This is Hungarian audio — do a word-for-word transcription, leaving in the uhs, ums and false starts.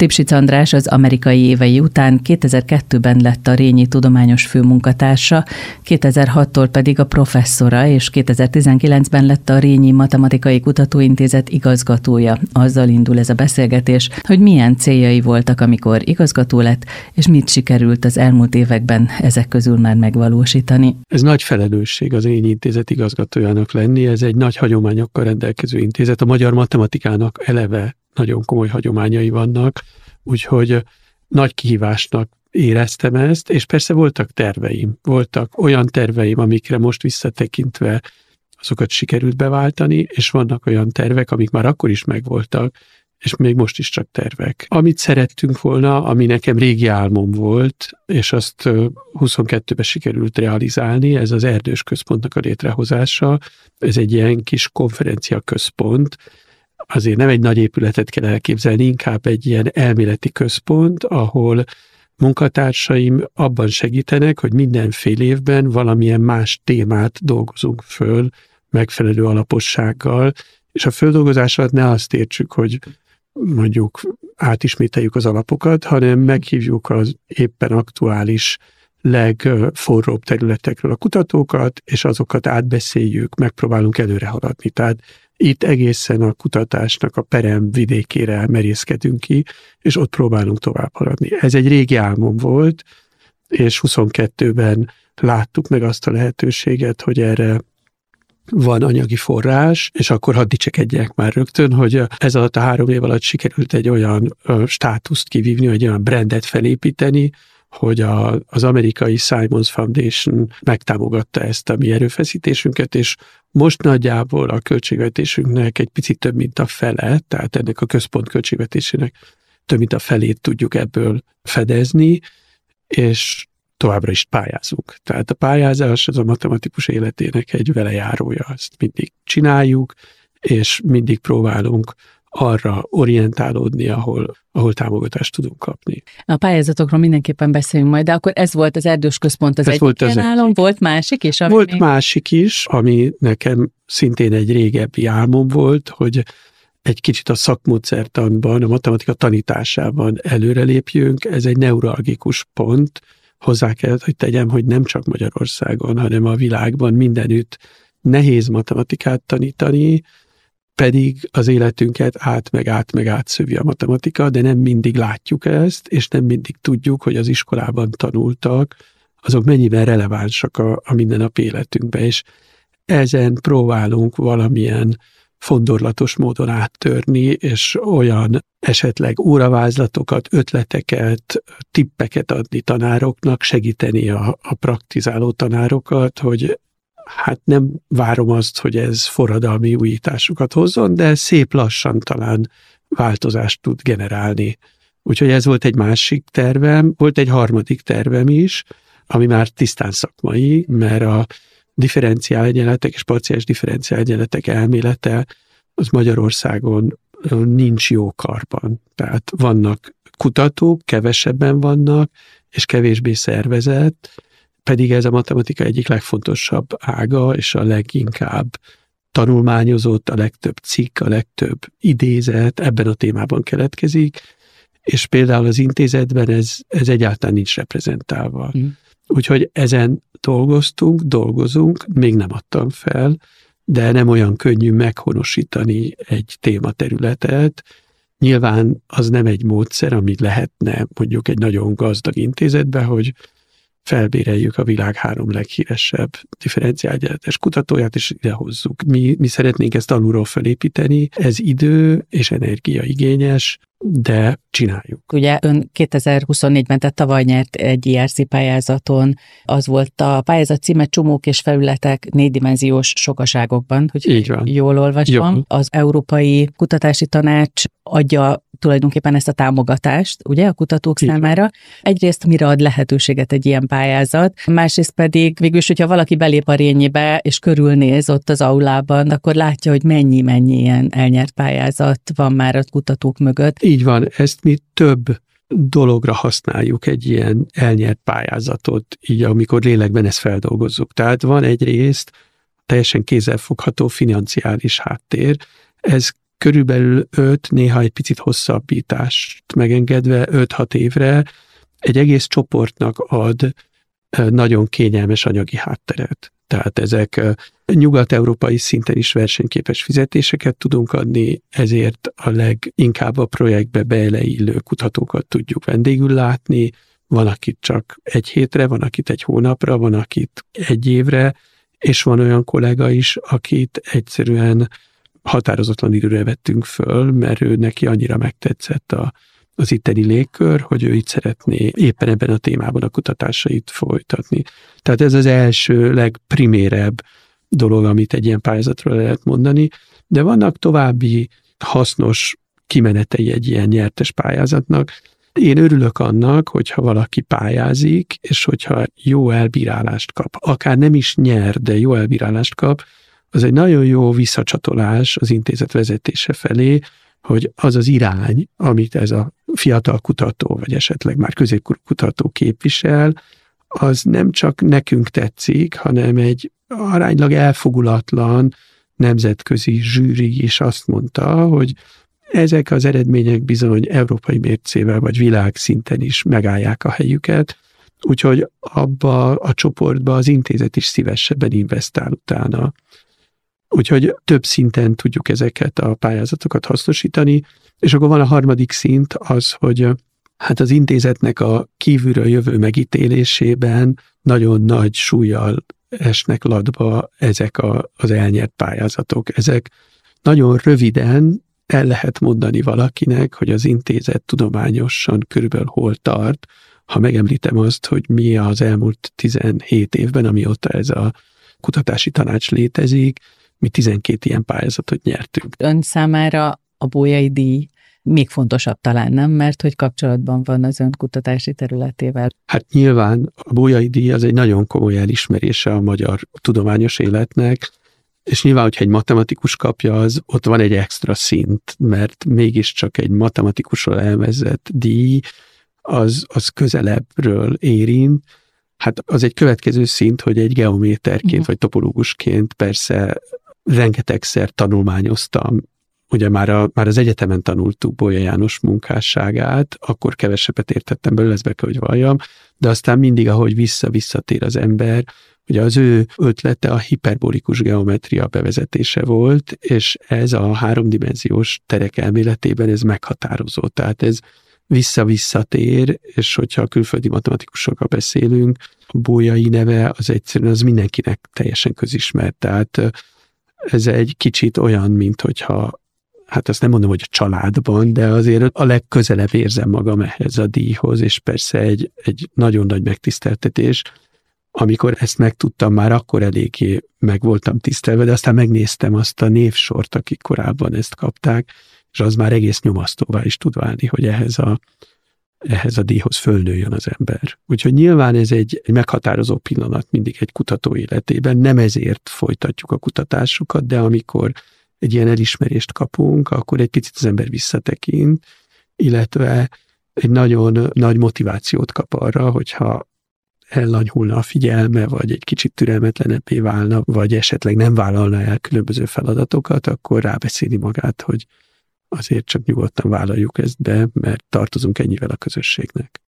Lipsic András az amerikai évei után kétezer-kettőben lett a Rényi tudományos főmunkatársa, kétezer-hattól pedig a professzora, és kétezer-tizenkilencben lett a Rényi Matematikai Kutatóintézet igazgatója. Azzal indul ez a beszélgetés, hogy milyen céljai voltak, amikor igazgató lett, és mit sikerült az elmúlt években ezek közül már megvalósítani. Ez nagy felelősség az Rényi Intézet igazgatójának lenni, ez egy nagy hagyományokkal rendelkező intézet. A magyar matematikának eleve nagyon komoly hagyományai vannak, úgyhogy nagy kihívásnak éreztem ezt, és persze voltak terveim. Voltak olyan terveim, amikre most visszatekintve azokat sikerült beváltani, és vannak olyan tervek, amik már akkor is megvoltak, és még most is csak tervek. Amit szerettünk volna, ami nekem régi álmom volt, és azt huszonkettőben sikerült realizálni, ez az Erdős Központnak a létrehozása. Ez egy ilyen kis konferencia központ. Azért nem egy nagy épületet kell elképzelni, inkább egy ilyen elméleti központ, ahol munkatársaim abban segítenek, hogy minden fél évben valamilyen más témát dolgozunk föl megfelelő alapossággal, és a földolgozás alatt ne azt értsük, hogy mondjuk átismételjük az alapokat, hanem meghívjuk az éppen aktuális legforróbb területekről a kutatókat, és azokat átbeszéljük, megpróbálunk előre haladni. Tehát itt egészen a kutatásnak a perem vidékére merészkedünk ki, és ott próbálunk tovább haladni. Ez egy régi álmom volt, és huszonkettőben láttuk meg azt a lehetőséget, hogy erre van anyagi forrás, és akkor hadd dicsekedjek már rögtön, hogy ez alatt a három év alatt sikerült egy olyan státuszt kivívni, egy olyan brandet felépíteni, hogy a, az amerikai Simons Foundation megtámogatta ezt a mi erőfeszítésünket, és most nagyjából a költségvetésünknek egy picit több, mint a fele, tehát ennek a központ költségvetésének több, mint a felét tudjuk ebből fedezni, és továbbra is pályázunk. Tehát a pályázás az a matematikus életének egy velejárója, ezt mindig csináljuk, és mindig próbálunk arra orientálódni, ahol, ahol támogatást tudunk kapni. A pályázatokról mindenképpen beszélünk majd, de akkor ez volt az Erdős Központ az egyik ilyen álom, volt másik is? Volt még... másik is, ami nekem szintén egy régebbi álmom volt, hogy egy kicsit a szakmódszertanban, a matematika tanításában előrelépjünk. Ez egy neuralgikus pont. Hozzá kellett, hogy tegyem, hogy nem csak Magyarországon, hanem a világban mindenütt nehéz matematikát tanítani, pedig az életünket át meg át meg átszövi a matematika, de nem mindig látjuk ezt, és nem mindig tudjuk, hogy az iskolában tanultak, azok mennyiben relevánsak a, a mindennapi életünkbe, és ezen próbálunk valamilyen fondorlatos módon áttörni, és olyan esetleg óravázlatokat, ötleteket, tippeket adni tanároknak, segíteni a, a praktizáló tanárokat, hogy hát nem várom azt, hogy ez forradalmi újításokat hozzon, de szép lassan talán változást tud generálni. Úgyhogy ez volt egy másik tervem, volt egy harmadik tervem is, ami már tisztán szakmai, mert a differenciálegyenletek és parciális differenciálegyenletek elmélete az Magyarországon nincs jó karban. Tehát vannak kutatók, kevesebben vannak, és kevésbé szervezett, pedig ez a matematika egyik legfontosabb ága, és a leginkább tanulmányozott, a legtöbb cikk, a legtöbb idézet ebben a témában keletkezik, és például az intézetben ez, ez egyáltalán nincs reprezentálva. Mm. Úgyhogy ezen dolgoztunk, dolgozunk, még nem adtam fel, de nem olyan könnyű meghonosítani egy tématerületet. Nyilván az nem egy módszer, ami lehetne mondjuk egy nagyon gazdag intézetbe, hogy felbéreljük a világ három leghíresebb differenciálegyenletes kutatóját, és idehozzuk. Mi, mi szeretnénk ezt alulról felépíteni, ez idő és energia igényes, de csináljuk. Ugye ön kétezer-huszonnégyben, tehát tavaly nyert egy i er cé pályázaton, az volt a pályázat címe Csomók és felületek négydimenziós sokaságokban, hogy így van. Jól olvasom. Jó. Az Európai Kutatási Tanács adja tulajdonképpen ezt a támogatást, ugye, a kutatók így számára. Van. Egyrészt mire ad lehetőséget egy ilyen pályázat, másrészt pedig végülis, hogyha valaki belép a Rényibe és körülnéz ott az aulában, akkor látja, hogy mennyi-mennyi ilyen elnyert pályázat van már a kutatók mögött. Így van, ezt mi több dologra használjuk egy ilyen elnyert pályázatot, így amikor lélekben ezt feldolgozzuk. Tehát van egyrészt teljesen kézzelfogható financiális háttér, ez körülbelül öt, néha egy picit hosszabbítást megengedve öt-hat évre egy egész csoportnak ad nagyon kényelmes anyagi hátteret. Tehát ezek nyugat-európai szinten is versenyképes fizetéseket tudunk adni, ezért a leginkább a projektbe beleillő kutatókat tudjuk vendégül látni. Van, akit csak egy hétre, van, akit egy hónapra, van, akit egy évre, és van olyan kollega is, akit egyszerűen határozatlan időre vettünk föl, mert ő neki annyira megtetszett a, az itteni légkör, hogy ő itt szeretné éppen ebben a témában a kutatásait folytatni. Tehát ez az első, legprimérebb dolog, amit egy ilyen pályázatról lehet mondani, de vannak további hasznos kimenetei egy ilyen nyertes pályázatnak. Én örülök annak, hogyha valaki pályázik, és hogyha jó elbírálást kap, akár nem is nyer, de jó elbírálást kap, az egy nagyon jó visszacsatolás az intézet vezetése felé, hogy az az irány, amit ez a fiatal kutató, vagy esetleg már középkorú kutató képvisel, az nem csak nekünk tetszik, hanem egy aránylag elfogulatlan nemzetközi zsűri is azt mondta, hogy ezek az eredmények bizony európai mércével, vagy világszinten is megállják a helyüket, úgyhogy abba a csoportba az intézet is szívesebben investál utána. Úgyhogy több szinten tudjuk ezeket a pályázatokat hasznosítani, és akkor van a harmadik szint az, hogy hát az intézetnek a kívülről jövő megítélésében nagyon nagy súllyal esnek latba ezek a, az elnyert pályázatok. Ezek nagyon röviden el lehet mondani valakinek, hogy az intézet tudományosan körülbelül hol tart, ha megemlítem azt, hogy mi az elmúlt tizenhét évben, amióta ez a kutatási tanács létezik, mi tizenkét ilyen pályázatot nyertünk. Ön számára a Bolyai díj még fontosabb talán, nem? Mert hogy kapcsolatban van az ön kutatási területével. Hát nyilván a Bolyai díj az egy nagyon komoly elismerése a magyar tudományos életnek, és nyilván, hogyha egy matematikus kapja, az ott van egy extra szint, mert mégiscsak egy matematikusról elvezett díj, az, az közelebbről érint. Hát az egy következő szint, hogy egy geométerként uh-huh. vagy topológusként persze rengetegszer tanulmányoztam. Ugye már, a, már az egyetemen tanultuk Bolyai János munkásságát, akkor kevesebbet értettem belőle, ezt be kell, hogy valljam, de aztán mindig, ahogy vissza-visszatér az ember, ugye az ő ötlete a hiperbolikus geometria bevezetése volt, és ez a háromdimenziós terek elméletében ez meghatározó. Tehát ez vissza-visszatér, és hogyha a külföldi matematikusokkal beszélünk, a Bolyai neve az egyszerűen az mindenkinek teljesen közismert. Tehát ez egy kicsit olyan, mint hogyha, hát azt nem mondom, hogy a családban, de azért a legközelebb érzem magam ehhez a díjhoz, és persze egy, egy nagyon nagy megtiszteltetés. Amikor ezt megtudtam, már akkor eléggé meg voltam tisztelve, de aztán megnéztem azt a névsort, akik korábban ezt kapták, és az már egész nyomasztóvá is tud válni, hogy ehhez a, ehhez a díjhoz fölnőjön az ember. Úgyhogy nyilván ez egy, egy meghatározó pillanat mindig egy kutató életében, nem ezért folytatjuk a kutatásukat, de amikor egy ilyen elismerést kapunk, akkor egy picit az ember visszatekint, illetve egy nagyon nagy motivációt kap arra, hogyha ellanyhulna a figyelme, vagy egy kicsit türelmetlenebbé válna, vagy esetleg nem vállalna el különböző feladatokat, akkor rábeszéli magát, hogy azért csak nyugodtan vállaljuk ezt be, mert tartozunk ennyivel a közösségnek.